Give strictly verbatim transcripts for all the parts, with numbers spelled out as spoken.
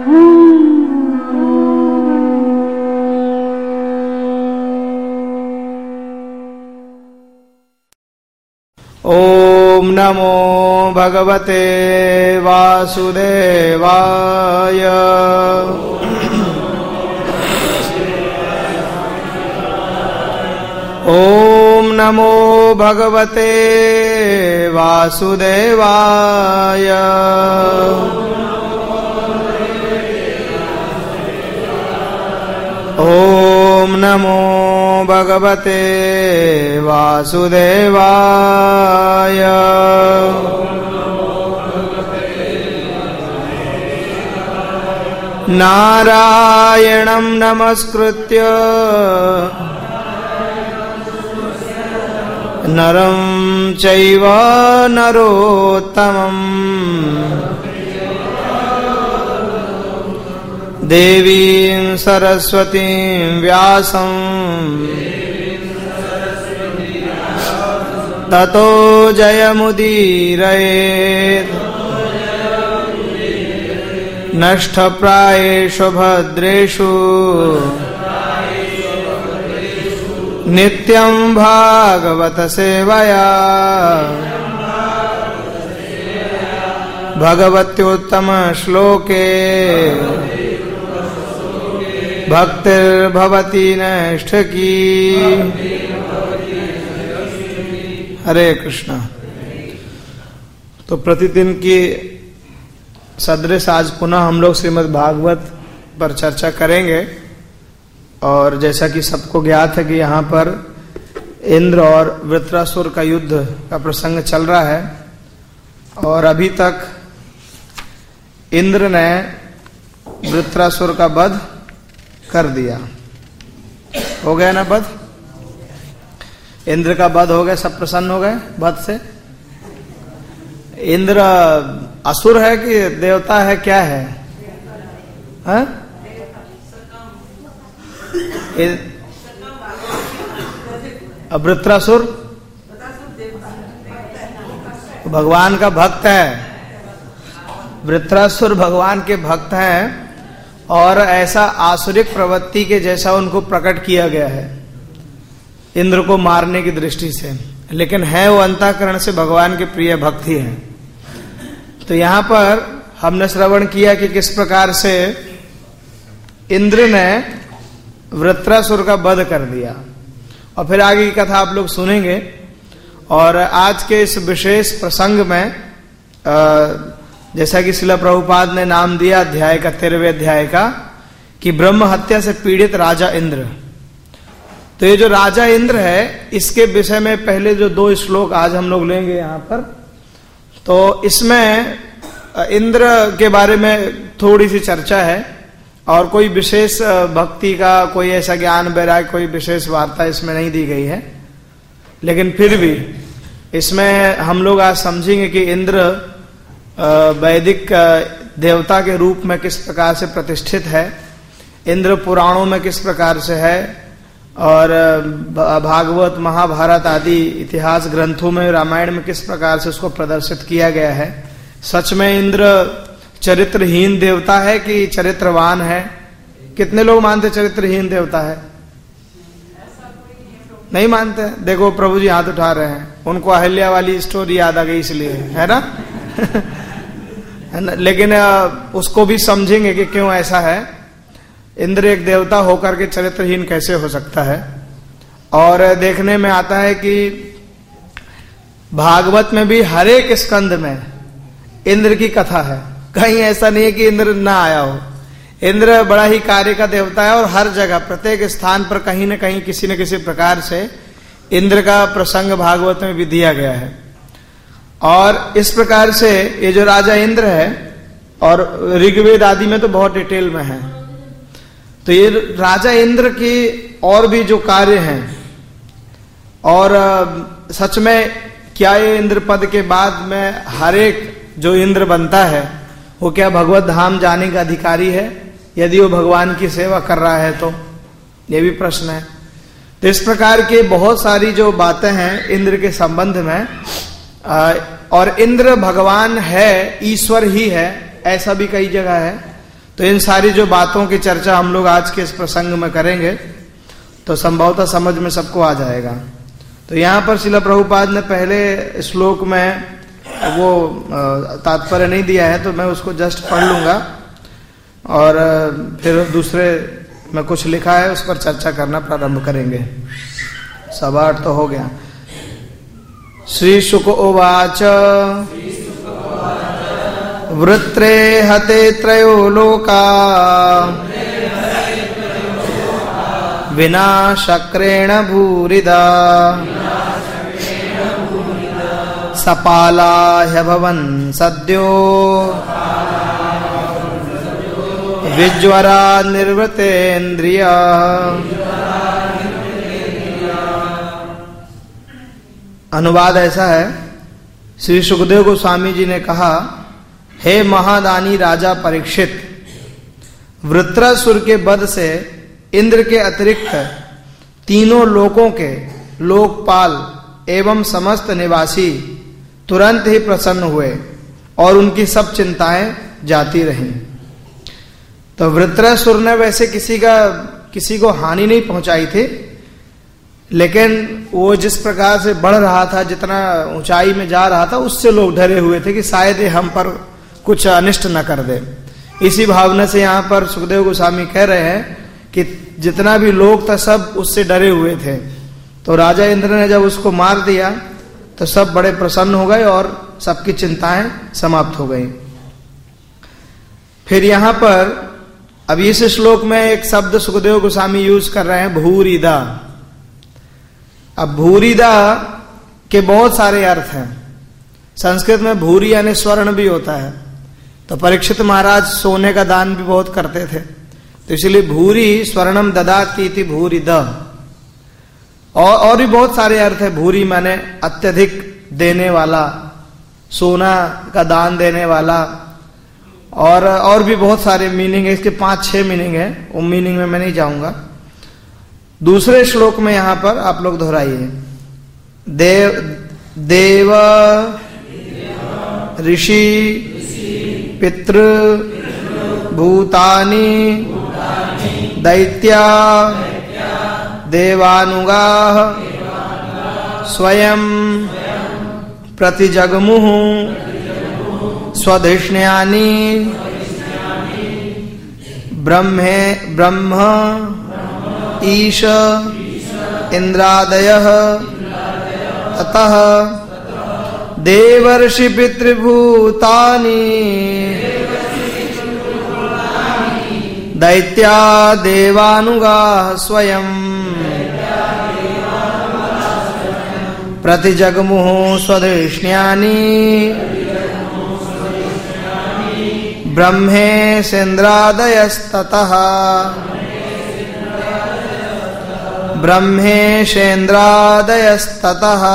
ओम नमो भगवते वासुदेवाय। ओम नमो भगवते वासुदेवाय। ओम नमो भगवते वासुदेवाय। नारायणं नमस्कृत्य नरं चैव नरोत्तमम् देवीं सरस्वतीं व्यासं ततो जयमुदीरयेत्। नष्टप्रायेषु भद्रेषु नित्यं भागवत सेवया भगवत्योत्तम श्लोके भक्तिर्भवति नैष्ठिकी। हरे कृष्णा। तो प्रतिदिन की सदृश आज पुनः हम लोग श्रीमद् भागवत पर चर्चा करेंगे। और जैसा कि सबको ज्ञात है कि यहाँ पर इंद्र और वृत्रासुर का युद्ध का प्रसंग चल रहा है और अभी तक इंद्र ने वृत्रासुर का वध कर दिया। हो गया ना वध? इंद्र का वध हो गया, सब प्रसन्न हो गए वध से। इंद्र असुर है कि देवता है, क्या है? हाँ? वृत्रासुर भगवान का भक्त है। वृत्रासुर भगवान के भक्त हैं और ऐसा आसुरिक प्रवृत्ति के जैसा उनको प्रकट किया गया है इंद्र को मारने की दृष्टि से, लेकिन है वो अंतःकरण से भगवान के प्रिय भक्त ही हैं। तो यहाँ पर हमने श्रवण किया कि किस प्रकार से इंद्र ने वृत्रासुर का वध कर दिया और फिर आगे की कथा आप लोग सुनेंगे। और आज के इस विशेष प्रसंग में जैसा कि श्रील प्रभुपाद ने नाम दिया अध्याय का, तेरहवें अध्याय का, कि ब्रह्म हत्या से पीड़ित राजा इंद्र। तो ये जो राजा इंद्र है इसके विषय में पहले जो दो श्लोक आज हम लोग लेंगे यहाँ पर। तो इसमें इंद्र के बारे में थोड़ी सी चर्चा है और कोई विशेष भक्ति का, कोई ऐसा ज्ञान वैराग्य, कोई विशेष वार्ता इसमें नहीं दी गई है। लेकिन फिर भी इसमें हम लोग आज समझेंगे कि इंद्र वैदिक देवता के रूप में किस प्रकार से प्रतिष्ठित है, इंद्र पुराणों में किस प्रकार से है और भागवत, महाभारत आदि इतिहास ग्रंथों में, रामायण में किस प्रकार से उसको प्रदर्शित किया गया है। सच में इंद्र चरित्रहीन देवता है कि चरित्रवान है? कितने लोग मानते चरित्रहीन देवता है? नहीं मानते? देखो प्रभु जी हाथ उठा रहे हैं, उनको अहिल्या वाली स्टोरी याद आ गई इसलिए, है ना? है ना? लेकिन उसको भी समझेंगे कि क्यों ऐसा है। इंद्र एक देवता होकर के चरित्रहीन कैसे हो सकता है। और देखने में आता है कि भागवत में भी हर एक स्कंद में इंद्र की कथा है, कहीं ऐसा नहीं है कि इंद्र ना आया हो। इंद्र बड़ा ही कार्य का देवता है और हर जगह प्रत्येक स्थान पर कहीं न कहीं किसी न किसी प्रकार से इंद्र का प्रसंग भागवत में भी दिया गया है। और इस प्रकार से ये जो राजा इंद्र है, और ऋग्वेद आदि में तो बहुत डिटेल में है, तो ये राजा इंद्र की और भी जो कार्य हैं, और सच में क्या ये इंद्र पद के बाद में हर एक जो इंद्र बनता है वो क्या भगवत धाम जाने का अधिकारी है? यदि वो भगवान की सेवा कर रहा है तो ये भी प्रश्न है। तो इस प्रकार के बहुत सारी जो बातें हैं इंद्र के संबंध में, और इंद्र भगवान है, ईश्वर ही है, ऐसा भी कई जगह है। तो इन सारी जो बातों की चर्चा हम लोग आज के इस प्रसंग में करेंगे तो संभवतः समझ में सबको आ जाएगा। तो यहाँ पर श्रील प्रभुपाद ने पहले श्लोक में वो तात्पर्य नहीं दिया है, तो मैं उसको जस्ट पढ़ लूंगा और फिर दूसरे में कुछ लिखा है उस पर चर्चा करना प्रारंभ करेंगे। सवा आठ तो हो गया। श्री शुक उवाच वृत्रे हते त्रयो लोका विनाशक्रेण भूरिदा सपाला ह्यभवन् सद्यो विज्वरा निर्वृतेन्द्रिया। अनुवाद ऐसा है, श्री सुखदेव गोस्वामी जी ने कहा, हे महादानी राजा परीक्षित, वृत्रासुर के वध से इंद्र के अतिरिक्त तीनों लोकों के लोकपाल एवं समस्त निवासी तुरंत ही प्रसन्न हुए और उनकी सब चिंताएं जाती रहीं। तो वृत्रासुर ने वैसे किसी का किसी को हानि नहीं पहुंचाई थी, लेकिन वो जिस प्रकार से बढ़ रहा था, जितना ऊंचाई में जा रहा था, उससे लोग डरे हुए थे कि शायद ये हम पर कुछ अनिष्ट न कर दे। इसी भावना से यहाँ पर सुखदेव गोस्वामी कह रहे हैं कि जितना भी लोग था सब उससे डरे हुए थे। तो राजा इंद्र ने जब उसको मार दिया तो सब बड़े प्रसन्न हो गए और सबकी चिंताएं समाप्त हो गई। फिर यहाँ पर अब इस श्लोक में एक शब्द सुखदेव गोस्वामी यूज कर रहे हैं, भूरिदा। अब भूरिदा के बहुत सारे अर्थ हैं। संस्कृत में भूरी यानी स्वर्ण भी होता है, तो परीक्षित महाराज सोने का दान भी बहुत करते थे, तो इसलिए भूरी स्वर्णम ददाति इति भूरिदा। और और भी बहुत सारे अर्थ है। भूरी माने अत्यधिक देने वाला, सोना का दान देने वाला, और और भी बहुत सारे मीनिंग है। इसके पांच छह मीनिंग है, वो मीनिंग में मैं नहीं जाऊंगा। दूसरे श्लोक में यहां पर आप लोग दोहराइए, देव देव ऋषि पितृ भूतानि दैत्या देवानुगाः स्वयं प्रतिजगमुः स्वधिष्ण्यानि ब्रह्मे ब्रह्म ईश इंद्रादयः ततः देवर्षि पितृभूतानि दैत्या देवानुगाः स्वयं प्रतिजगमुः स्वधिष्ण्यानि ब्रह्मेशेन्द्रादयस्ततः ब्रह्मेशेन्द्रादयस्ततः।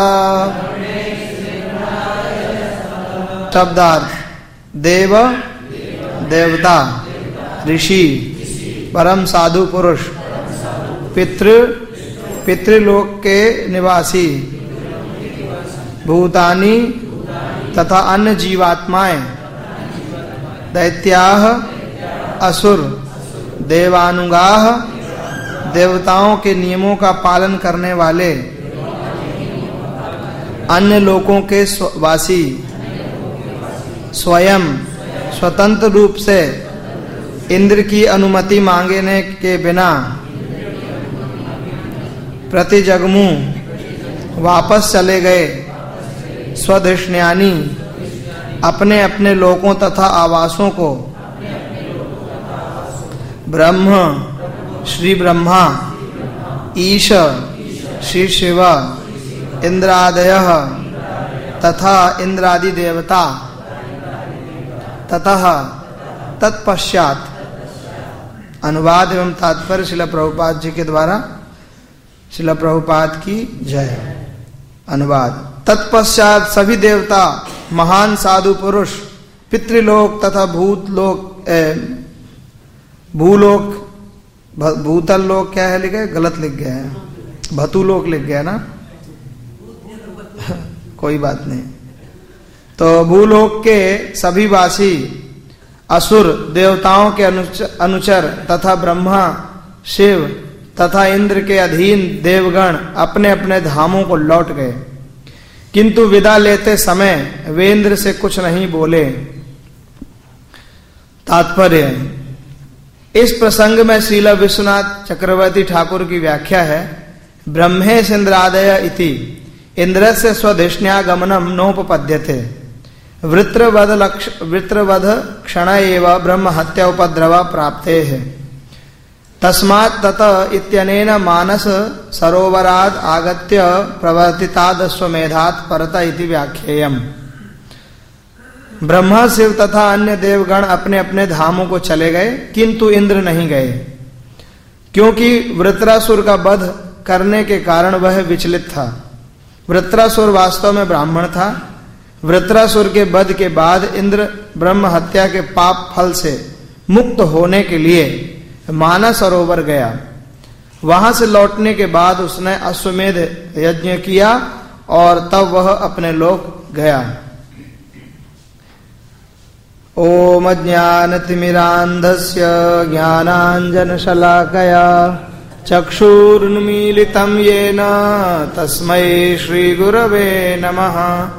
शब्दार्थ, देव देवता, ऋषि परम साधु पुरुष, पितृ पितृलोक के निवासी, भूतानि तथा अन्य जीवात्माएं, दैत्याः असुर, देवानुगाः देवताओं के नियमों का पालन करने वाले, अन्य लोकों के वासी, स्वयं स्वतंत्र रूप से इंद्र की अनुमति मांगने के बिना प्रतिजगमु वापस चले गए, स्वधिष्ण्यानि अपने अपने लोकों तथा आवासों को, ब्रह्म श्री ब्रह्मा, ईश श्री शिव, इंद्रादयः तथा इंद्रादि देवता, ततः तत्पश्चात। अनुवाद एवं तात्पर्य श्रील प्रभुपाद जी के द्वारा। श्रील प्रभुपाद की जय। अनुवाद, तत्पश्चात सभी देवता, महान साधु पुरुष, पितृलोक तथा भूतलोक भूलोक भूतल लोक क्या है लिखे, गलत लिख गया है, भतुलोक लिख गया ना कोई बात नहीं। तो भूलोक के सभी वासी, असुर देवताओं के अनुचर तथा ब्रह्मा शिव तथा इंद्र के अधीन देवगण अपने अपने धामों को लौट गए, किंतु विदा लेते समय वे इंद्र से कुछ नहीं बोले। तात्पर्य, इस प्रसंग में श्रील विश्वनाथ चक्रवर्ती ठाकुर की व्याख्या है, ब्रह्मेन्द्रादय इति इंद्रस्य स्वधिष्ण्यागमनम नोपपद्यते, वृत्रवध लक्ष वृत्रवध क्षण एव ब्रह्म हत्या उपद्रव प्राप्ते है, तस्मात् तत इत्यनेन मानस सरोवराद आगत्य प्रवर्तिताद स्वमेधात् परत इति व्याख्येयम्। ब्रह्मा शिव तथा अन्य देवगण अपने अपने धामों को चले गए, किंतु इंद्र नहीं गए, क्योंकि वृत्रासुर का वध करने के कारण वह विचलित था। वृत्रासुर वास्तव में ब्राह्मण था। वृत्रासुर के वध के बाद इंद्र ब्रह्म हत्या के पाप फल से मुक्त होने के लिए मानस सरोवर गया। वहां से लौटने के बाद उसने अश्वमेध यज्ञ किया और तब वह अपने लोक गया। ओम ज्ञानतिमिरान्धस्य ज्ञानाञ्जनशलाकया चक्षुरुन्मीलितं येन तस्मै श्रीगुरवे नमः।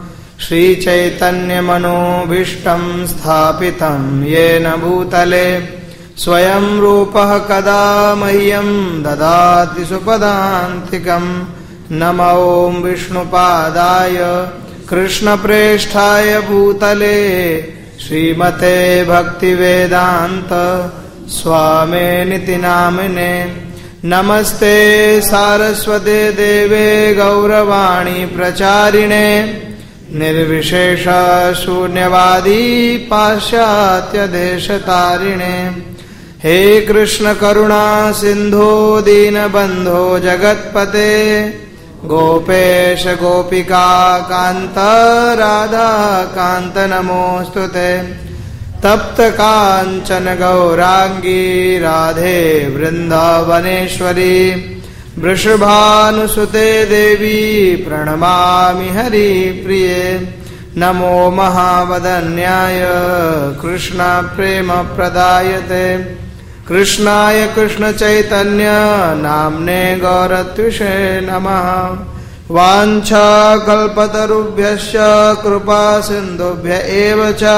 श्रीचैतन्यमनोभीष्टं स्थापितं येन भूतले स्वयं रूपः कदा मह्यं ददाति सुपदान्तिकं। नमो ॐ विष्णुपादाय कृष्णप्रेष्ठाय भूतले श्रीमते भक्तिवेदान्त स्वामिनिति नामिने। नमस्ते सारस्वते देवे गौरवाणी प्रचारिणे निर्विशेष शून्यवादी पाश्चात्य देशतारिणे। हे कृष्ण करुणा सिंधो दीनबंधो जगत्पते गोपेश गोपिका कांत राधा कांत नमोस्तुते। तप्त कांचन गौरांगी राधे वृंदावनेश्वरी वृषभानुसुते देवी प्रणमामि हरि प्रिये। नमो महावदन्याय कृष्ण प्रेम प्रदायते कृष्णाय कृष्ण चैतन्य नामने गौरत्विषे नमः। वाञ्छा कल्पतरुभ्यश्च कृपा सिन्धुभ्य एव च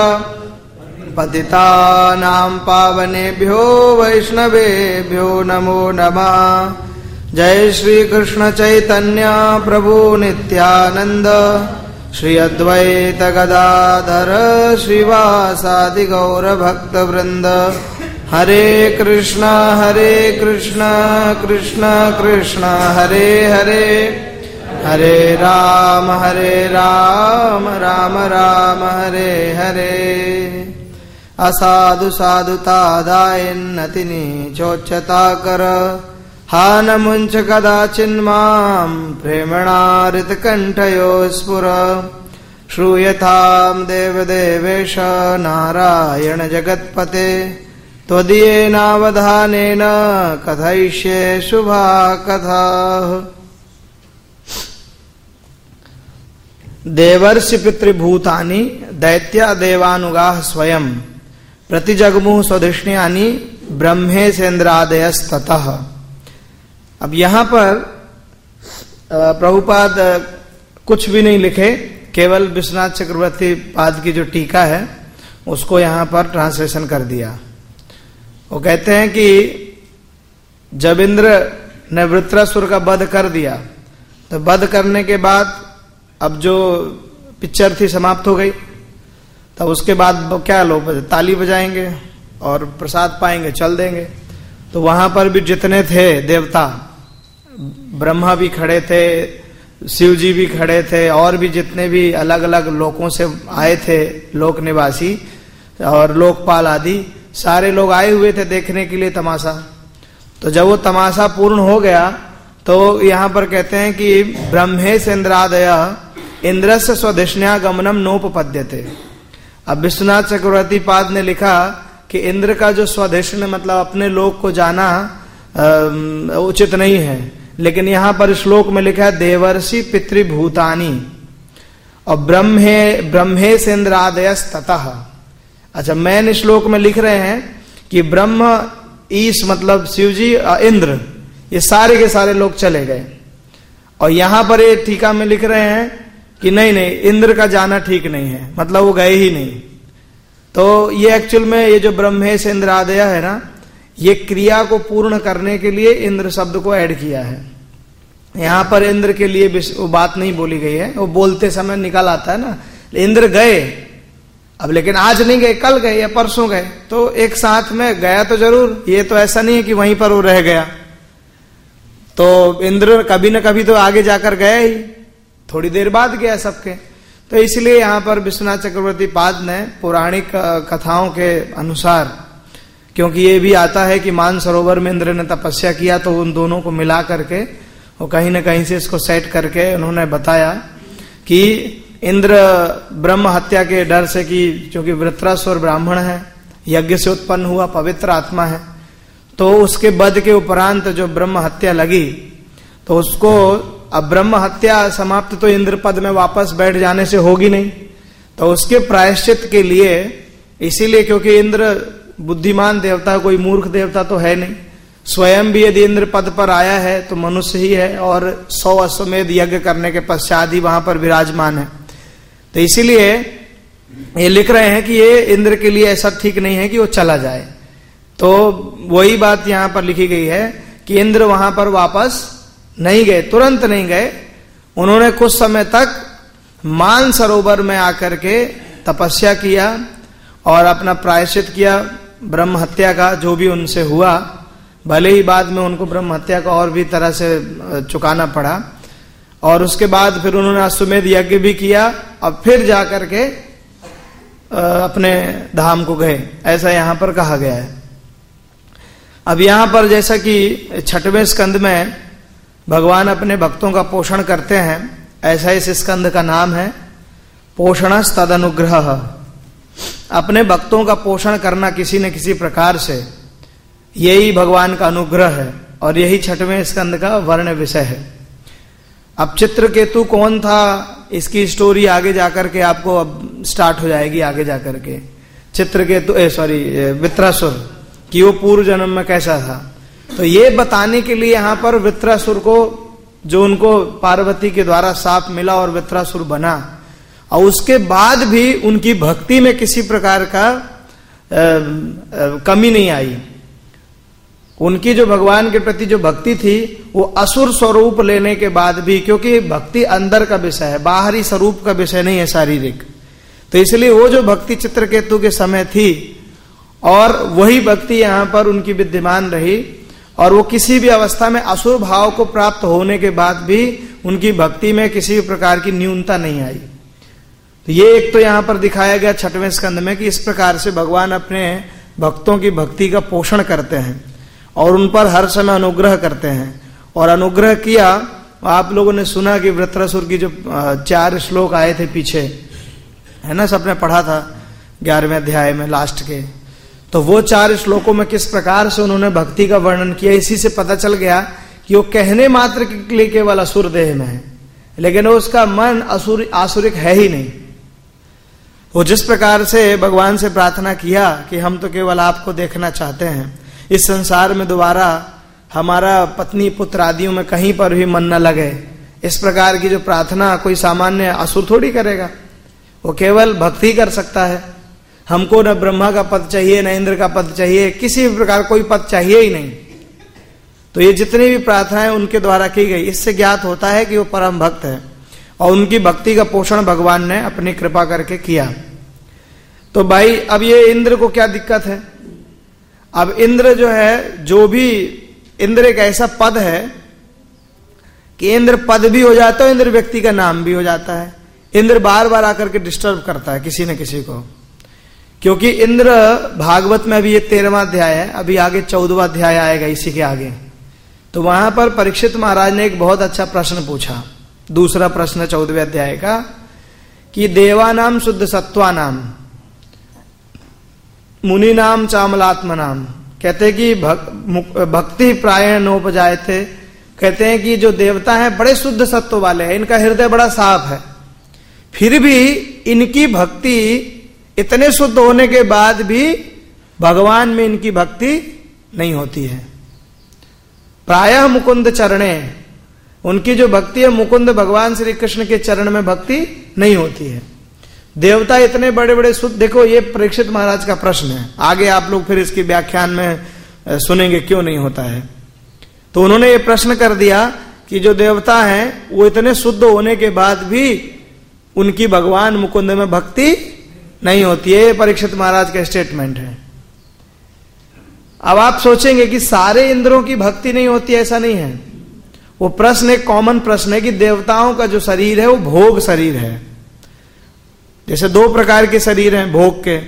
पतितानां पावनेभ्यो वैष्णवेभ्यो नमो नमः। जय श्री कृष्ण चैतन्य प्रभु नित्यानंद श्री अद्वैत गदाधर श्रीवासादि गौर भक्त वृंद। हरे कृष्णा हरे कृष्णा कृष्णा कृष्णा हरे हरे हरे राम हरे राम राम राम हरे हरे। असाधु साधुता दायन्नति नीचोच्चता कर हा न मुंच कदाचिन्मां प्रेमणारित कंठयो स्फुर। श्रूयतां देवदेवेश नारायण जगत्पते त्वदीयेनावधानेन कथयिष्ये शुभा कथा। देवर्षि पितृभूतानि दैत्या देवानुगाः स्वयं प्रतिजगमुः स्वधिष्ण्यानि ब्रह्मेन्द्रादयस्ततः। अब यहां पर प्रभुपाद कुछ भी नहीं लिखे, केवल विश्वनाथ चक्रवर्ती पाद की जो टीका है उसको यहां पर ट्रांसलेशन कर दिया। वो कहते हैं कि जब इंद्र ने वृत्रासुर का वध कर दिया तो वध करने के बाद अब जो पिक्चर थी समाप्त हो गई। तब उसके बाद क्या लोग ताली बजाएंगे और प्रसाद पाएंगे, चल देंगे। तो वहां पर भी जितने थे देवता, ब्रह्मा भी खड़े थे, शिव जी भी खड़े थे, और भी जितने भी अलग अलग लोकों से आए थे लोक निवासी और लोकपाल आदि, सारे लोग आए हुए थे देखने के लिए तमाशा। तो जब वो तमाशा पूर्ण हो गया तो यहाँ पर कहते हैं कि ब्रह्मेन्द्रादय इंद्रस्य स्वधिष्ण्यागमनम नोपपद्यते। अब विश्वनाथ चक्रवर्ती पाद ने लिखा कि इंद्र का जो स्वधिष्ण्य मतलब अपने लोक को जाना उचित नहीं है, लेकिन यहाँ पर श्लोक में लिखा है देवर्षि पितृभूतानि और ब्रह्मे ब्रह्मेन्द्रादयस्ततः। अच्छा, मैन श्लोक में लिख रहे हैं कि ब्रह्म, ईश मतलब शिवजी, इंद्र, ये सारे के सारे लोग चले गए। और यहां पर ये टीका में लिख रहे हैं कि नहीं नहीं, इंद्र का जाना ठीक नहीं है, मतलब वो गए ही नहीं। तो ये एक्चुअल में ये जो ब्रह्मेश इंद्र आदया है ना, ये क्रिया को पूर्ण करने के लिए इंद्र शब्द को ऐड किया है। यहां पर इंद्र के लिए वो बात नहीं बोली गई है, वो बोलते समय निकल आता है ना, इंद्र गए, अब लेकिन आज नहीं गए, कल गए या परसों गए, तो एक साथ में गया तो जरूर, ये तो ऐसा नहीं है कि वहीं पर वो रह गया। तो इंद्र कभी न कभी तो आगे जाकर गया ही, थोड़ी देर बाद गया सबके। तो इसलिए यहां पर विश्वनाथ चक्रवर्ती पाद ने पौराणिक कथाओं के अनुसार, क्योंकि ये भी आता है कि मानसरोवर में इंद्र ने तपस्या किया, तो उन दोनों को मिला करके और कहीं न कहीं से इसको सेट करके उन्होंने बताया कि इंद्र ब्रह्म हत्या के डर से, कि क्योंकि वृत्रासुर ब्राह्मण है, यज्ञ से उत्पन्न हुआ, पवित्र आत्मा है, तो उसके वध के उपरांत जो ब्रह्म हत्या लगी, तो उसको अब ब्रह्म हत्या समाप्त तो इंद्र पद में वापस बैठ जाने से होगी नहीं, तो उसके प्रायश्चित के लिए, इसीलिए क्योंकि इंद्र बुद्धिमान देवता, कोई मूर्ख देवता तो है नहीं, स्वयं भी यदि इंद्र पद पर आया है तो मनुष्य ही है, और सौ अश्वमेध यज्ञ करने के पश्चात ही वहां पर विराजमान है। तो इसीलिए ये लिख रहे हैं कि ये इंद्र के लिए ऐसा ठीक नहीं है कि वो चला जाए। तो वही बात यहां पर लिखी गई है कि इंद्र वहां पर वापस नहीं गए, तुरंत नहीं गए, उन्होंने कुछ समय तक मान सरोवर में आकर के तपस्या किया और अपना प्रायश्चित किया ब्रह्म हत्या का, जो भी उनसे हुआ, भले ही बाद में उनको ब्रह्म हत्या का और भी तरह से चुकाना पड़ा। और उसके बाद फिर उन्होंने अश्वमेध यज्ञ भी किया, अब फिर जाकर के अपने धाम को गए, ऐसा यहां पर कहा गया है। अब यहां पर जैसा कि छठवें स्कंद में भगवान अपने भक्तों का पोषण करते हैं, ऐसा इस स्कंद का नाम है पोषणस तदनुग्रह। अपने भक्तों का पोषण करना किसी न किसी प्रकार से, यही भगवान का अनुग्रह है, और यही छठवें स्कंद का वर्ण विषय है। अब चित्रकेतु कौन था, इसकी स्टोरी आगे जाकर के आपको अब स्टार्ट हो जाएगी, आगे जाकर के चित्रकेतु ए सॉरी वृत्रासुर कि वो पूर्व जन्म में कैसा था। तो ये बताने के लिए यहाँ पर वृत्रासुर को, जो उनको पार्वती के द्वारा साप मिला और वृत्रासुर बना, और उसके बाद भी उनकी भक्ति में किसी प्रकार का आ, आ, कमी नहीं आई। उनकी जो भगवान के प्रति जो भक्ति थी, वो असुर स्वरूप लेने के बाद भी, क्योंकि भक्ति अंदर का विषय है, बाहरी स्वरूप का विषय नहीं है शारीरिक, तो इसलिए वो जो भक्ति चित्रकेतु के समय थी, और वही भक्ति यहाँ पर उनकी विद्यमान रही, और वो किसी भी अवस्था में असुर भाव को प्राप्त होने के बाद भी उनकी भक्ति में किसी प्रकार की न्यूनता नहीं आई। तो ये एक तो यहाँ पर दिखाया गया छठवें स्कंद में कि इस प्रकार से भगवान अपने भक्तों की भक्ति का पोषण करते हैं और उन पर हर समय अनुग्रह करते हैं। और अनुग्रह किया, आप लोगों ने सुना कि वृत्रासुर की जो चार श्लोक आए थे पीछे, है ना, सबने पढ़ा था ग्यारहवें अध्याय में लास्ट के, तो वो चार श्लोकों में किस प्रकार से उन्होंने भक्ति का वर्णन किया, इसी से पता चल गया कि वो कहने मात्र के लिए केवल असुर देह में है, लेकिन उसका मन असुर आसुरिक है ही नहीं। वो जिस प्रकार से भगवान से प्रार्थना किया कि हम तो केवल आपको देखना चाहते हैं, इस संसार में दोबारा हमारा पत्नी पुत्र आदियों में कहीं पर भी मन न लगे, इस प्रकार की जो प्रार्थना कोई सामान्य असुर थोड़ी करेगा, वो केवल भक्ति कर सकता है। हमको न ब्रह्मा का पद चाहिए, न इंद्र का पद चाहिए, किसी भी प्रकार कोई पद चाहिए ही नहीं। तो ये जितनी भी प्रार्थनाएं उनके द्वारा की गई, इससे ज्ञात होता है कि वो परम भक्त है और उनकी भक्ति का पोषण भगवान ने अपनी कृपा करके किया। तो भाई अब ये इंद्र को क्या दिक्कत है? अब इंद्र जो है, जो भी इंद्र एक ऐसा पद है कि इंद्र पद भी हो जाता है, इंद्र व्यक्ति का नाम भी हो जाता है। इंद्र बार बार आकर के डिस्टर्ब करता है किसी न किसी को, क्योंकि इंद्र भागवत में अभी ये तेरहवां अध्याय है, अभी आगे चौदहवां अध्याय आएगा इसी के आगे। तो वहां पर परीक्षित महाराज ने एक बहुत अच्छा प्रश्न पूछा, दूसरा प्रश्न चौदहवें अध्याय का, कि देवानाम शुद्ध सत्वानाम मुनि नाम चामलात्म नाम, कहते हैं कि भक, भक्ति प्राय नोपजाए थे, कहते हैं कि जो देवता हैं बड़े शुद्ध सत्व वाले हैं, इनका हृदय बड़ा साफ है, फिर भी इनकी भक्ति इतने शुद्ध होने के बाद भी भगवान में इनकी भक्ति नहीं होती है। प्रायः मुकुंद चरणे, उनकी जो भक्ति है मुकुंद भगवान श्री कृष्ण के चरण में भक्ति नहीं होती है। देवता इतने बड़े बड़े शुद्ध, देखो ये परीक्षित महाराज का प्रश्न है, आगे आप लोग फिर इसकी व्याख्यान में सुनेंगे क्यों नहीं होता है। तो उन्होंने ये प्रश्न कर दिया कि जो देवता हैं वो इतने शुद्ध होने के बाद भी उनकी भगवान मुकुंद में भक्ति नहीं होती है। परीक्षित महाराज का स्टेटमेंट है। अब आप सोचेंगे कि सारे इंद्रों की भक्ति नहीं होती, ऐसा नहीं है। वो प्रश्न एक कॉमन प्रश्न है कि देवताओं का जो शरीर है वो भोग शरीर है। जैसे दो प्रकार के शरीर हैं भोग के,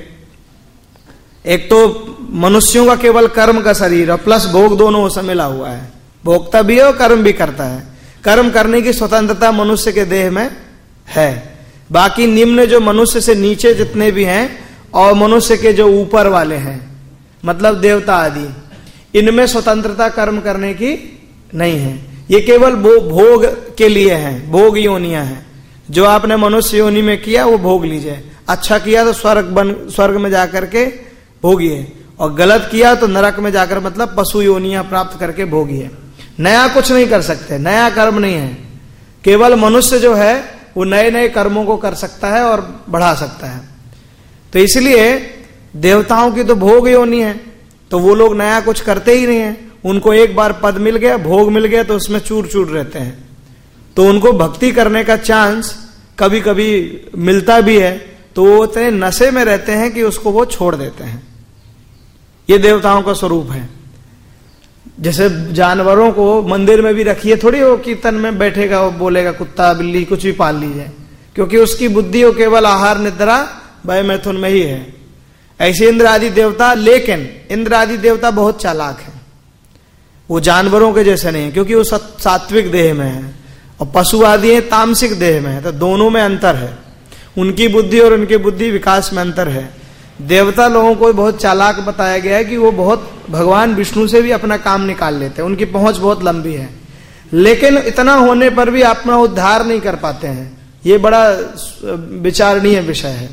एक तो मनुष्यों का केवल कर्म का शरीर और प्लस भोग दोनों उसमें मिला हुआ है। भोगता भी है और कर्म भी करता है। कर्म करने की स्वतंत्रता मनुष्य के देह में है। बाकी निम्न जो मनुष्य से नीचे जितने भी हैं और मनुष्य के जो ऊपर वाले हैं मतलब देवता आदि, इनमें स्वतंत्रता कर्म करने की नहीं है। ये केवल भोग के लिए है, भोग योनियां हैं। जो आपने मनुष्य योनि में किया वो भोग लीजिए, अच्छा किया तो स्वर्ग बन स्वर्ग में जाकर के भोगिए, और गलत किया तो नरक में जाकर मतलब पशु योनियां प्राप्त करके भोगिए। नया कुछ नहीं कर सकते, नया कर्म नहीं है। केवल मनुष्य जो है वो नए नए कर्मों को कर सकता है और बढ़ा सकता है। तो इसलिए देवताओं की तो भोग योनि है, तो वो लोग नया कुछ करते ही नहीं है। उनको एक बार पद मिल गया, भोग मिल गया, तो उसमें चूर चूर रहते हैं। तो उनको भक्ति करने का चांस कभी कभी मिलता भी है, तो वो इतने नशे में रहते हैं कि उसको वो छोड़ देते हैं। ये देवताओं का स्वरूप है। जैसे जानवरों को मंदिर में भी रखिए, थोड़ी वो कीर्तन में बैठेगा, वो बोलेगा कुत्ता बिल्ली कुछ भी पाल लीजिए, क्योंकि उसकी बुद्धि वो केवल आहार निद्रा भय मैथुन में ही है। ऐसे इंद्र आदि देवता, लेकिन इंद्र आदि देवता बहुत चालाक है। वो जानवरों के जैसे नहीं है, क्योंकि वो सात्विक देह में है और पशु आदि तामसिक देह में है। तो दोनों में अंतर है, उनकी बुद्धि और उनकी बुद्धि विकास में अंतर है। देवता लोगों को बहुत चालाक बताया गया है कि वो बहुत भगवान विष्णु से भी अपना काम निकाल लेते हैं, उनकी पहुंच बहुत लंबी है, लेकिन इतना होने पर भी अपना उद्धार नहीं कर पाते हैं। ये बड़ा विचारणीय विषय है।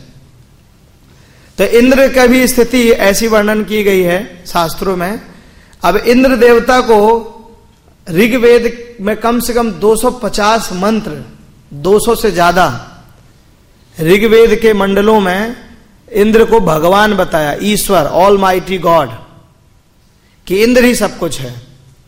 तो इंद्र का भी स्थिति ऐसी वर्णन की गई है शास्त्रों में। अब इंद्र देवता को ऋग्वेद में कम से कम दो सौ पचास मंत्र, दो सौ से ज्यादा ऋग्वेद के मंडलों में इंद्र को भगवान बताया, ईश्वर, ऑल माइटी गॉड, कि इंद्र ही सब कुछ है।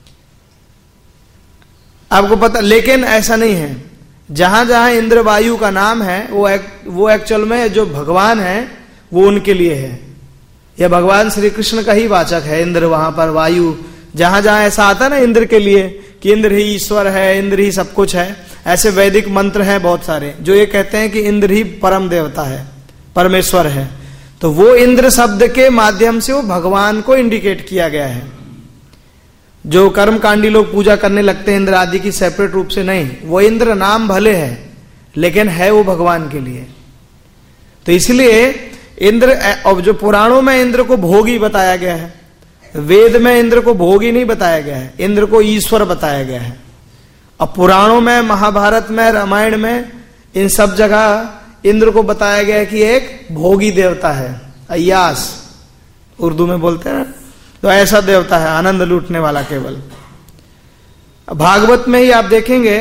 आपको पता, लेकिन ऐसा नहीं है। जहां जहां इंद्र वायु का नाम है वो एक, वो एक्चुअल में जो भगवान है वो उनके लिए है। यह भगवान श्री कृष्ण का ही वाचक है इंद्र। वहां पर वायु, जहां जहां ऐसा आता है ना इंद्र के लिए कि इंद्र ही ईश्वर है, इंद्र ही सब कुछ है, ऐसे वैदिक मंत्र हैं बहुत सारे जो ये कहते हैं कि इंद्र ही परम देवता है, परमेश्वर है। तो वो इंद्र शब्द के माध्यम से वो भगवान को इंडिकेट किया गया है। जो कर्मकांडी लोग पूजा करने लगते हैं इंद्र आदि की सेपरेट रूप से नहीं, वो इंद्र नाम भले है लेकिन है वो भगवान के लिए। तो इसलिए इंद्र, अब जो पुराणों में इंद्र को भोगी बताया गया है, वेद में इंद्र को भोगी नहीं बताया गया है, इंद्र को ईश्वर बताया गया है। अब पुराणों में, महाभारत में, रामायण में, इन सब जगह इंद्र को बताया गया है कि एक भोगी देवता है, अय्यास उर्दू में बोलते हैं ना, तो ऐसा देवता है, आनंद लूटने वाला केवल। भागवत में ही आप देखेंगे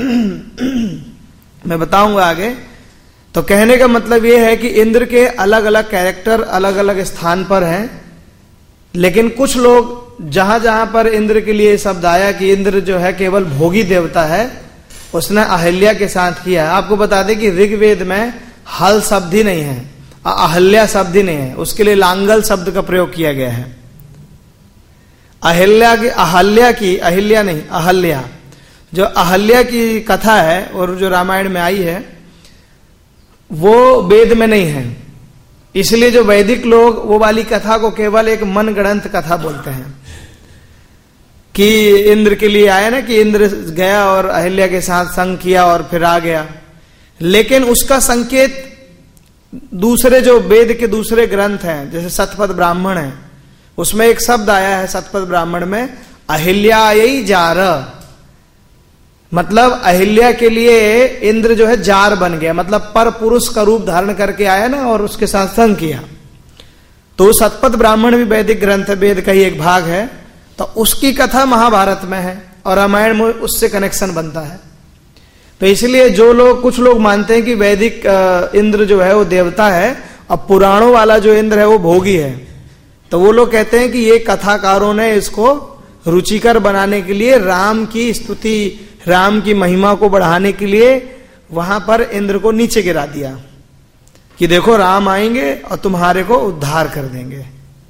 मैं बताऊंगा आगे। तो कहने का मतलब यह है कि इंद्र के अलग अलग कैरेक्टर अलग अलग स्थान पर हैं, लेकिन कुछ लोग जहां जहां पर इंद्र के लिए शब्द आया कि इंद्र जो है केवल भोगी देवता है, उसने अहल्या के साथ किया है। आपको बता दें कि ऋग्वेद में हल शब्द ही नहीं है, अहल्या शब्द ही नहीं है, उसके लिए लांगल शब्द का प्रयोग किया गया है। अहल्या की, अहल्या की, अहिल्या नहीं अहल्या, जो अहल्या की कथा है और जो रामायण में आई है वो वेद में नहीं है। इसलिए जो वैदिक लोग वो वाली कथा को केवल एक मनगढ़ंत कथा बोलते हैं कि इंद्र के लिए आया ना, कि इंद्र गया और अहिल्या के साथ संग किया और फिर आ गया। लेकिन उसका संकेत दूसरे जो वेद के दूसरे ग्रंथ हैं, जैसे शतपथ ब्राह्मण है, उसमें एक शब्द आया है शतपथ ब्राह्मण में, अहिल्यायै जार, मतलब अहिल्या के लिए इंद्र जो है जार बन गया, मतलब पर पुरुष का रूप धारण करके आया ना और उसके साथ संग किया। तो सतपथ ब्राह्मण भी वैदिक ग्रंथ, वेद का ही एक भाग है, तो उसकी कथा महाभारत में है और रामायण में उससे कनेक्शन बनता है। तो इसलिए जो लोग, कुछ लोग मानते हैं कि वैदिक इंद्र जो है वो देवता है और पुराणों वाला जो इंद्र है वो भोगी है, तो वो लोग कहते हैं कि ये कथाकारों ने इसको रुचिकर बनाने के लिए, राम की स्तुति, राम की महिमा को बढ़ाने के लिए वहां पर इंद्र को नीचे गिरा दिया कि देखो राम आएंगे और तुम्हारे को उद्धार कर देंगे,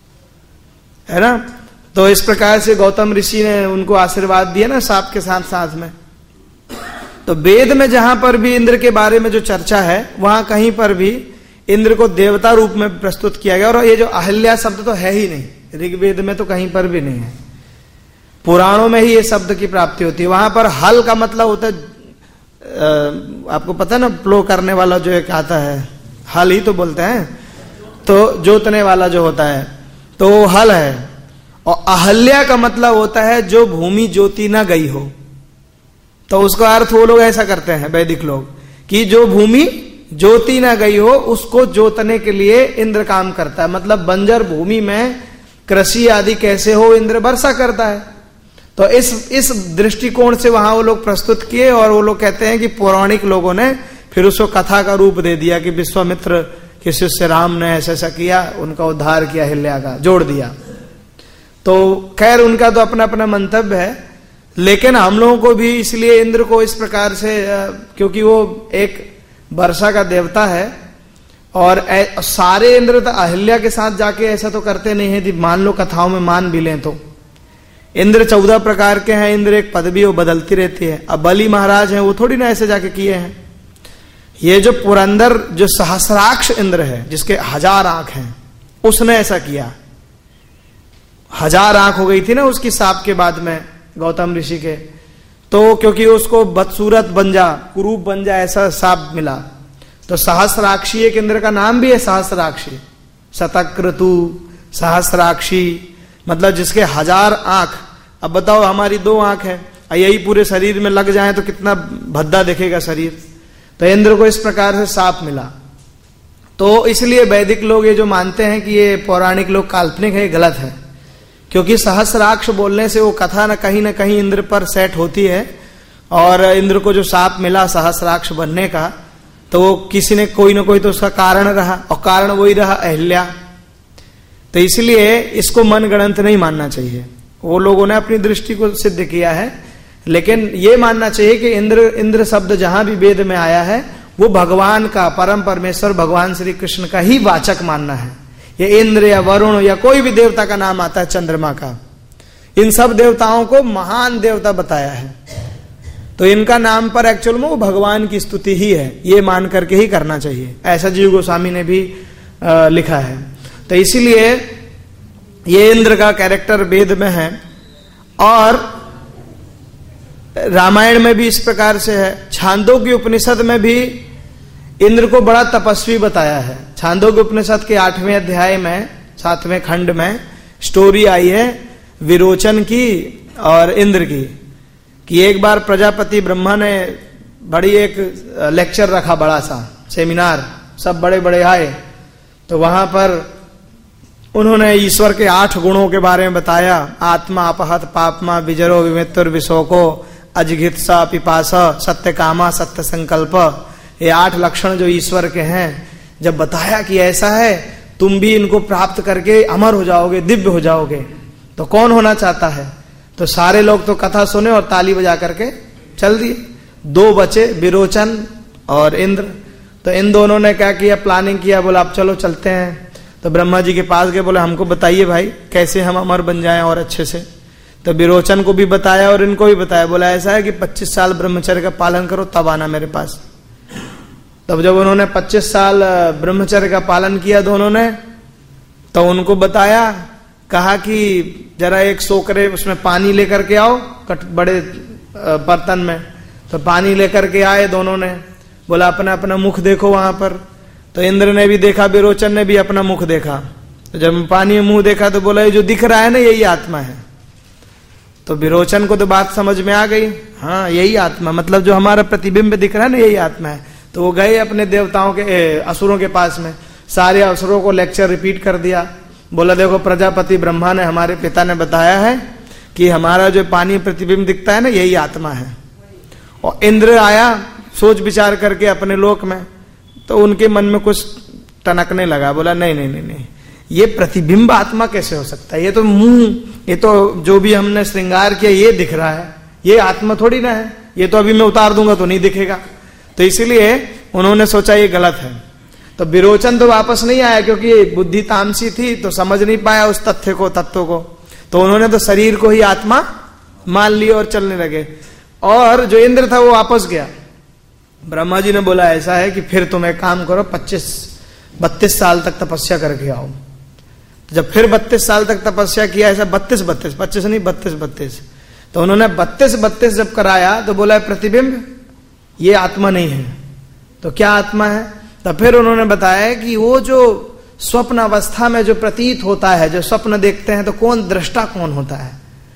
है ना। तो इस प्रकार से गौतम ऋषि ने उनको आशीर्वाद दिया ना सांप के साथ साथ में। तो वेद में जहां पर भी इंद्र के बारे में जो चर्चा है, वहां कहीं पर भी इंद्र को देवता रूप में प्रस्तुत किया गया। और ये जो अहिल्या शब्द तो है ही नहीं, ऋग्वेद में तो कहीं पर भी नहीं है, पुराणों में ही ये शब्द की प्राप्ति होती है। वहां पर हल का मतलब होता है, आपको पता है ना, प्लो करने वाला जो एक आता है, हल ही तो बोलते हैं, तो जोतने वाला जो होता है तो वो हल है। और अहल्या का मतलब होता है जो भूमि जोती ना गई हो, तो उसका अर्थ वो लोग ऐसा करते हैं वैदिक लोग कि जो भूमि जोती ना गई हो उसको जोतने के लिए इंद्र काम करता है। मतलब बंजर भूमि में कृषि आदि कैसे हो, इंद्र वर्षा करता है। तो इस इस दृष्टिकोण से वहां वो लोग प्रस्तुत किए और वो लोग कहते हैं कि पौराणिक लोगों ने फिर उसको कथा का रूप दे दिया कि विश्वामित्र के शिष्य राम ने ऐसा ऐसा किया, उनका उद्धार किया, अहिल्या का जोड़ दिया। तो खैर उनका तो अपना अपना मंतव्य है, लेकिन हम लोगों को भी इसलिए इंद्र को इस प्रकार से, क्योंकि वो एक वर्षा का देवता है और सारे इंद्र तो अहिल्या के साथ जाके ऐसा तो करते नहीं है। मान लो कथाओं में मान भी लें तो इंद्र चौदह प्रकार के हैं, इंद्र एक पदवी वो बदलती रहती है। अब बलि महाराज हैं, वो थोड़ी ना ऐसे जाके किए हैं। ये जो पुरंदर, जो सहस्राक्ष इंद्र है जिसके हजार आंख हैं, उसने ऐसा किया। हजार आंख हो गई थी ना उसकी सांप के बाद में गौतम ऋषि के, तो क्योंकि उसको बदसूरत बन जा, कुरूप बन जा, ऐसा सांप मिला। तो सहस्राक्षी एक इंद्र का नाम भी है, सहस्राक्षी, शतक्रतु, सहस्राक्षी, मतलब जिसके हजार आंख। अब बताओ हमारी दो आंख है, यही पूरे शरीर में लग जाए तो कितना भद्दा दिखेगा शरीर। तो इंद्र को इस प्रकार से सांप मिला। तो इसलिए वैदिक लोग ये जो मानते हैं कि ये पौराणिक लोग काल्पनिक है, ये गलत है। क्योंकि सहस्राक्ष बोलने से वो कथा न कहीं ना कहीं इंद्र पर सेट होती है, और इंद्र को जो सांप मिला सहस्राक्ष बनने का, तो वो किसी ने कोई ना कोई तो उसका कारण रहा, और कारण वही रहा अहिल्या। तो इसलिए इसको मनगढ़ंत नहीं मानना चाहिए। वो लोगों ने अपनी दृष्टि को सिद्ध किया है, लेकिन ये मानना चाहिए कि इंद्र इंद्र शब्द जहां भी वेद में आया है वो भगवान का, परम परमेश्वर भगवान श्री कृष्ण का ही वाचक मानना है। ये इंद्र या वरुण या कोई भी देवता का नाम आता है, चंद्रमा का, इन सब देवताओं को महान देवता बताया है। तो इनका नाम पर एक्चुअल में वो भगवान की स्तुति ही है, ये मान करके ही करना चाहिए। ऐसा जीव गोस्वामी ने भी आ, लिखा है। तो इसीलिए ये इंद्र का कैरेक्टर वेद में है, और रामायण में भी इस प्रकार से है। छांदोग्य उपनिषद में भी इंद्र को बड़ा तपस्वी बताया है। छांदोग्य उपनिषद के आठवें अध्याय में, सातवें खंड में स्टोरी आई है विरोचन की और इंद्र की, कि एक बार प्रजापति ब्रह्मा ने बड़ी एक लेक्चर रखा, बड़ा सा सेमिनार, सब बड़े बड़े आए। तो वहां पर उन्होंने ईश्वर के आठ गुणों के बारे में बताया। आत्मा, अपहत, पापमा, विजरो, विमित्र, विशोको, अजिघित्सा, पिपासा, सत्य कामा, सत्य संकल्प, ये आठ लक्षण जो ईश्वर के हैं, जब बताया कि ऐसा है, तुम भी इनको प्राप्त करके अमर हो जाओगे, दिव्य हो जाओगे, तो कौन होना चाहता है? तो सारे लोग तो कथा सुने और ताली बजा करके चल दिए। दो बचे, विरोचन और इंद्र। तो इन दोनों ने क्या किया, प्लानिंग किया, बोला अब चलो चलते हैं। तो ब्रह्मा जी के पास गए, बोले हमको बताइए भाई कैसे हम अमर बन जाएं और अच्छे से। तो विरोचन को भी बताया और इनको भी बताया, बोला ऐसा है कि पच्चीस साल ब्रह्मचर्य का पालन करो तब आना मेरे पास। तब जब उन्होंने पच्चीस साल ब्रह्मचर्य का पालन किया दोनों ने, तो उनको बताया, कहा कि जरा एक सोकरे उसमें पानी लेकर के आओ, कट बड़े बर्तन में। तो पानी लेकर के आए दोनों ने, बोला अपना अपना मुख देखो वहां पर। तो इंद्र ने भी देखा, विरोचन ने भी अपना मुख देखा। तो जब पानी में मुंह देखा तो बोला ये जो दिख रहा है ना यही आत्मा है। तो विरोचन को तो बात समझ में आ गई, हाँ यही आत्मा, मतलब जो हमारा प्रतिबिंब दिख रहा है ना यही आत्मा है। तो वो गए अपने देवताओं के असुरों के पास में, सारे असुरों को लेक्चर रिपीट कर दिया। बोला देखो प्रजापति ब्रह्मा ने, हमारे पिता ने बताया है कि हमारा जो पानी प्रतिबिंब दिखता है ना यही आत्मा है। और इंद्र आया सोच विचार करके अपने लोक में, तो उनके मन में कुछ टनकने लगा, बोला नहीं नहीं नहीं नहीं ये प्रतिबिंब आत्मा कैसे हो सकता है, ये तो मुंह, ये तो जो भी हमने श्रृंगार किया ये दिख रहा है, ये आत्मा थोड़ी ना है, ये तो अभी मैं उतार दूंगा तो नहीं दिखेगा। तो इसीलिए उन्होंने सोचा ये गलत है। तो विरोचन तो वापस नहीं आया क्योंकि बुद्धि तामसी थी, तो समझ नहीं पाया उस तथ्य को, तत्व को। तो उन्होंने तो शरीर को ही आत्मा मान लिया और चलने लगे। और जो इंद्र था वो वापस गया। ब्रह्मा जी ने बोला ऐसा है कि फिर तुम एक काम करो, पच्चीस बत्तीस साल तक तपस्या करके आओ। जब फिर बत्तीस साल तक तपस्या किया, ऐसा बत्तीस बत्तीस पच्चीस नहीं बत्तीस बत्तीस तो उन्होंने बत्तीस बत्तीस जब कराया तो बोला प्रतिबिंब ये आत्मा नहीं है, तो क्या आत्मा है? तो फिर उन्होंने बताया कि वो जो स्वप्न अवस्था में जो प्रतीत होता है, जो स्वप्न देखते हैं, तो कौन दृष्टा कौन होता है?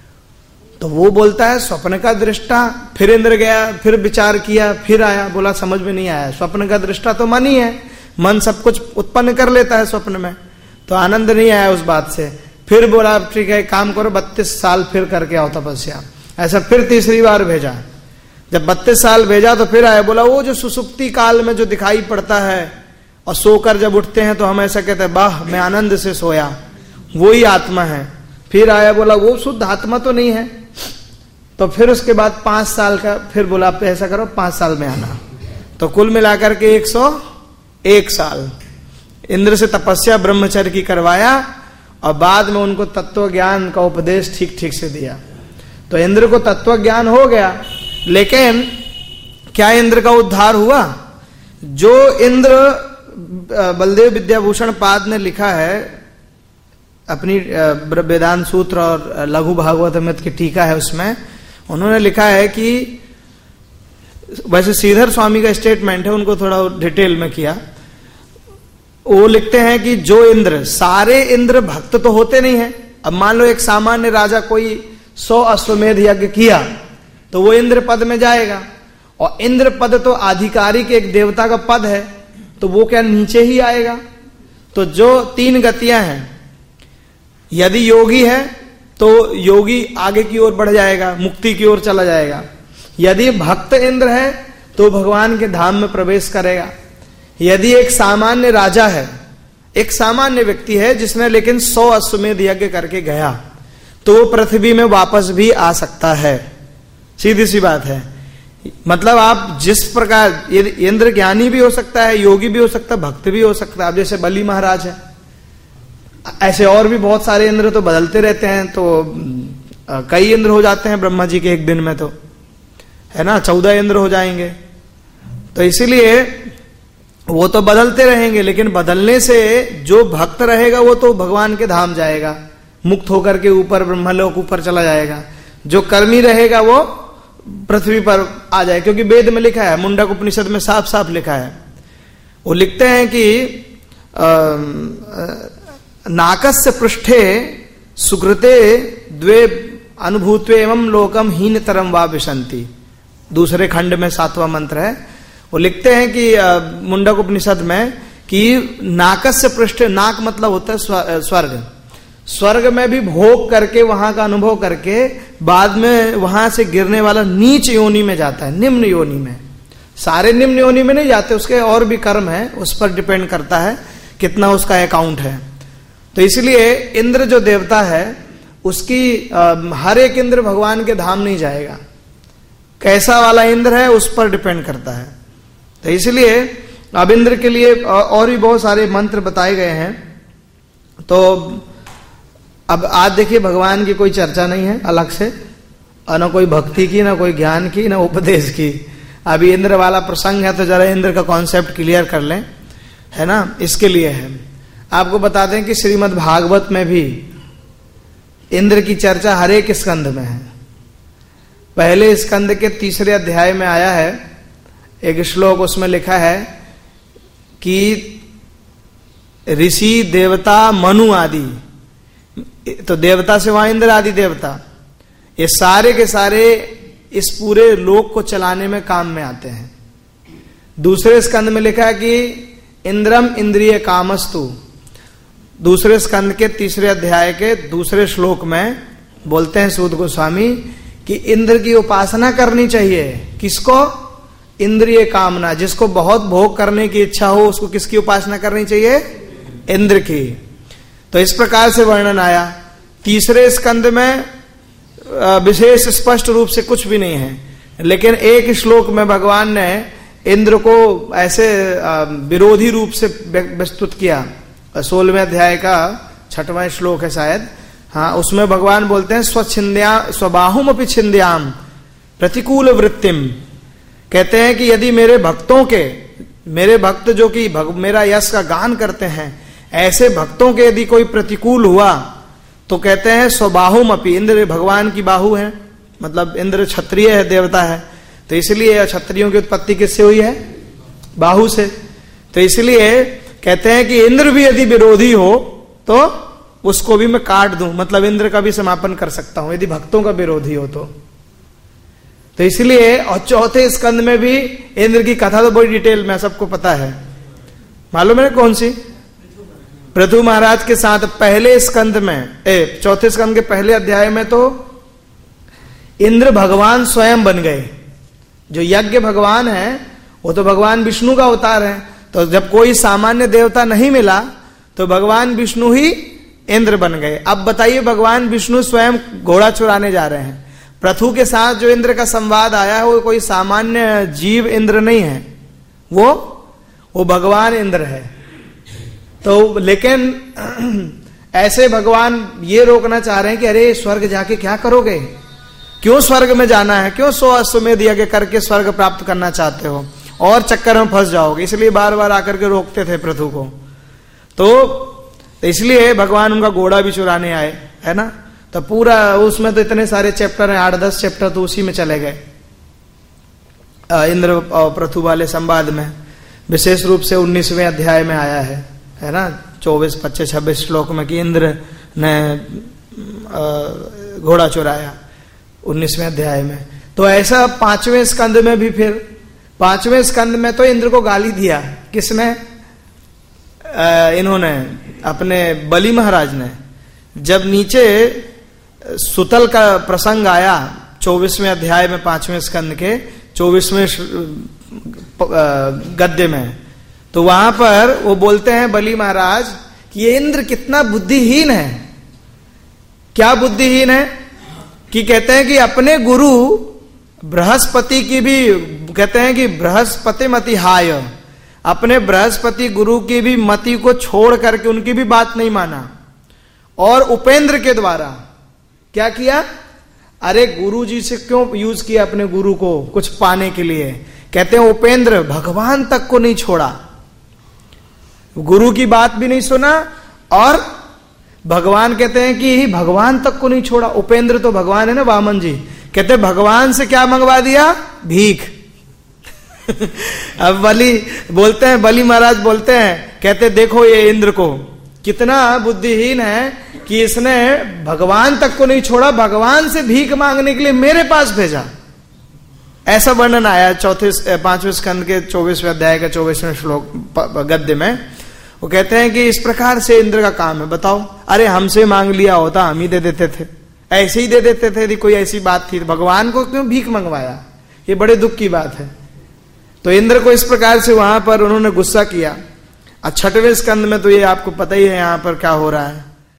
तो वो बोलता है स्वप्न का दृष्टा। फिर इंद्र गया, फिर विचार किया, फिर आया, बोला समझ में नहीं आया, स्वप्न का दृष्टा तो मन ही है, मन सब कुछ उत्पन्न कर लेता है स्वप्न में। तो आनंद नहीं आया उस बात से। फिर बोला ठीक है काम करो, बत्तीस साल फिर करके आओ तपस्या। ऐसा फिर तीसरी बार भेजा। जब बत्तीस साल भेजा तो फिर आया, बोला वो जो सुसुप्ति काल में जो दिखाई पड़ता है और सोकर जब उठते हैं तो हम ऐसा कहते हैं वाह मैं आनंद से सोया, वो ही आत्मा है। फिर आया, बोला वो शुद्ध आत्मा तो नहीं है। तो फिर उसके बाद पांच साल का फिर बोला आप ऐसा करो पांच साल में आना। तो कुल मिलाकर के एक सौ एक साल इंद्र से तपस्या ब्रह्मचर्य की करवाया और बाद में उनको तत्व ज्ञान का उपदेश ठीक ठीक से दिया। तो इंद्र को तत्व ज्ञान हो गया, लेकिन क्या इंद्र का उद्धार हुआ? जो इंद्र बलदेव विद्याभूषण पाद ने लिखा है अपनी वेदांत सूत्र और लघु भागवत अमृत की टीका है, उसमें उन्होंने लिखा है कि वैसे श्रीधर स्वामी का स्टेटमेंट है, उनको थोड़ा डिटेल में किया। वो लिखते हैं कि जो इंद्र, सारे इंद्र भक्त तो होते नहीं है। अब मान लो एक सामान्य राजा कोई सौ अश्वमेध यज्ञ किया तो वो इंद्र पद में जाएगा, और इंद्र पद तो आधिकारिक एक देवता का पद है, तो वो क्या नीचे ही आएगा? तो जो तीन गतियां हैं, यदि योगी है तो योगी आगे की ओर बढ़ जाएगा, मुक्ति की ओर चला जाएगा। यदि भक्त इंद्र है तो भगवान के धाम में प्रवेश करेगा। यदि एक सामान्य राजा है, एक सामान्य व्यक्ति है जिसने लेकिन सौ अश्वमेध यज्ञ करके गया, तो वो पृथ्वी में वापस भी आ सकता है। सीधी सी बात है। मतलब आप जिस प्रकार, इंद्र ज्ञानी भी हो सकता है, योगी भी हो सकता है, भक्त भी हो सकता है। आप जैसे बलि महाराज है, ऐसे और भी बहुत सारे इंद्र तो बदलते रहते हैं। तो कई इंद्र हो जाते हैं ब्रह्मा जी के एक दिन में, तो है ना, चौदह इंद्र हो जाएंगे। तो इसीलिए वो तो बदलते रहेंगे, लेकिन बदलने से जो भक्त रहेगा वो तो भगवान के धाम जाएगा, मुक्त होकर के ऊपर ब्रह्मलोक ऊपर चला जाएगा। जो कर्मी रहेगा वो पृथ्वी पर आ जाए, क्योंकि वेद में लिखा है, मुंडक उपनिषद में साफ साफ लिखा है। वो लिखते हैं कि नाकस्य पृष्ठे सुकृते द्वे अनुभूत्वे एवं लोकम हीन तरम वा विशंति, दूसरे खंड में सातवां मंत्र है। वो लिखते हैं कि मुंडक उपनिषद में कि नाकस्य पृष्ठे, नाक मतलब होता है स्वर्ग, स्वर्ग में भी भोग करके वहां का अनुभव करके बाद में वहां से गिरने वाला नीच योनि में जाता है, निम्न योनि में। सारे निम्न योनि में नहीं जाते, उसके और भी कर्म है, उस पर डिपेंड करता है कितना उसका अकाउंट है। तो इसलिए इंद्र जो देवता है उसकी आ, हर एक इंद्र भगवान के धाम नहीं जाएगा, कैसा वाला इंद्र है उस पर डिपेंड करता है। तो इसलिए अब इंद्र के लिए और भी बहुत सारे मंत्र बताए गए हैं। तो अब आज देखिए भगवान की कोई चर्चा नहीं है अलग से, और ना कोई भक्ति की, ना कोई ज्ञान की, ना उपदेश की। अभी इंद्र वाला प्रसंग है तो जरा इंद्र का कॉन्सेप्ट क्लियर कर लें, है ना, इसके लिए है। आपको बता दें कि श्रीमद् भागवत में भी इंद्र की चर्चा हर एक स्कंध में है। पहले स्कंद के तीसरे अध्याय में आया है एक श्लोक, उसमें लिखा है कि ऋषि देवता मनु आदि, तो देवता से वहां इंद्र आदि देवता, ये सारे के सारे इस पूरे लोक को चलाने में काम में आते हैं। दूसरे स्कंद में लिखा है कि इंद्रम इंद्रिय कामस्तु, दूसरे स्कंद के तीसरे अध्याय के दूसरे श्लोक में बोलते हैं सूत गोस्वामी कि इंद्र की उपासना करनी चाहिए। किसको? इंद्रिय कामना, जिसको बहुत भोग करने की इच्छा हो उसको किसकी उपासना करनी चाहिए? इंद्र की। तो इस प्रकार से वर्णन आया। तीसरे स्कंद में विशेष स्पष्ट रूप से कुछ भी नहीं है, लेकिन एक श्लोक में भगवान ने इंद्र को ऐसे विरोधी रूप से प्रस्तुत किया। सोलहवें अध्याय का छठवां श्लोक है शायद, हाँ, उसमें भगवान बोलते हैं स्वच्छिंद्या स्वबाहुम अपि छिंद्याम प्रतिकूल वृत्तिम। कहते हैं कि यदि मेरे भक्तों के, मेरे भक्त जो कि भग, मेरा यश का गान करते हैं, ऐसे भक्तों के यदि कोई प्रतिकूल हुआ तो कहते हैं स्वबाहुम अपि, इंद्र भगवान की बाहु है, मतलब इंद्र क्षत्रिय है, देवता है, तो इसलिए क्षत्रियों की उत्पत्ति किससे हुई है? बाहु से। तो इसलिए कहते हैं कि इंद्र भी यदि विरोधी हो तो उसको भी मैं काट दूं, मतलब इंद्र का भी समापन कर सकता हूं यदि भक्तों का विरोधी हो तो। तो इसलिए और चौथे स्कंद में भी इंद्र की कथा तो बड़ी डिटेल में सबको पता है, मालूम है कौन सी? पृथु महाराज के साथ पहले स्कंद में, ए, चौथे स्कंद के पहले अध्याय में तो इंद्र भगवान स्वयं बन गए। जो यज्ञ भगवान है वो तो भगवान विष्णु का अवतार है, तो जब कोई सामान्य देवता नहीं मिला तो भगवान विष्णु ही इंद्र बन गए। अब बताइए, भगवान विष्णु स्वयं घोड़ा चुराने जा रहे हैं। पृथु के साथ जो इंद्र का संवाद आया है वो कोई सामान्य जीव इंद्र नहीं है, वो वो भगवान इंद्र है। तो लेकिन ऐसे भगवान ये रोकना चाह रहे हैं कि अरे स्वर्ग जाके क्या करोगे, क्यों स्वर्ग में जाना है, क्यों सौ अश्वमेध यज्ञ करके स्वर्ग प्राप्त करना चाहते हो, और चक्कर में फंस जाओगे, इसलिए बार बार आकर के रोकते थे पृथु को। तो इसलिए भगवान उनका घोड़ा भी चुराने आए, है ना। तो पूरा उसमें तो इतने सारे चैप्टर हैं, आठ दस चैप्टर तो उसी में चले गए इंद्र और पृथु वाले संवाद में। विशेष रूप से उन्नीसवें अध्याय में आया है, है ना, चौबीस पच्चीस छब्बीस श्लोक में कि इंद्र ने घोड़ा चुराया उन्नीसवें अध्याय में। तो ऐसा पांचवें स्कंद में भी, फिर पांचवें स्कंद में तो इंद्र को गाली दिया। किसने? इन्होंने, अपने बलि महाराज ने। जब नीचे सुतल का प्रसंग आया चौबीसवें अध्याय में, पांचवें स्कंद के चौबीसवें गद्य में, तो वहां पर वो बोलते हैं बलि महाराज कि ये इंद्र कितना बुद्धिहीन है। क्या बुद्धिहीन है? कि कहते हैं कि अपने गुरु बृहस्पति की भी, कहते हैं कि बृहस्पति मति हाय, अपने बृहस्पति गुरु की भी मति को छोड़ करके उनकी भी बात नहीं माना, और उपेंद्र के द्वारा क्या किया? अरे गुरु जी से क्यों यूज किया अपने गुरु को कुछ पाने के लिए? कहते हैं उपेंद्र भगवान तक को नहीं छोड़ा, गुरु की बात भी नहीं सुना, और भगवान कहते हैं कि भगवान तक को नहीं छोड़ा। उपेंद्र तो भगवान है ना, वामन जी। कहते भगवान से क्या मंगवा दिया? भीख। अब बलि बोलते हैं, बलि महाराज बोलते हैं, कहते देखो ये इंद्र को कितना बुद्धिहीन है कि इसने भगवान तक को नहीं छोड़ा, भगवान से भीख मांगने के लिए मेरे पास भेजा। ऐसा वर्णन आया चौथे पांचवें स्कंद के चौबीसवें अध्याय का चौबीसवें श्लोक गद्य में। वो कहते हैं कि इस प्रकार से इंद्र का काम है। बताओ, अरे हमसे मांग लिया होता हम ही दे देते थे, ऐसे ही दे देते थे यदि कोई ऐसी बात थी। भगवान को क्यों भीख मंगवाया? ये बड़े दुख की बात है। तो इंद्र को इस प्रकार से वहां पर उन्होंने गुस्सा किया। छठवें स्कंद में तो ये आपको पता ही है यहाँ पर क्या हो रहा है।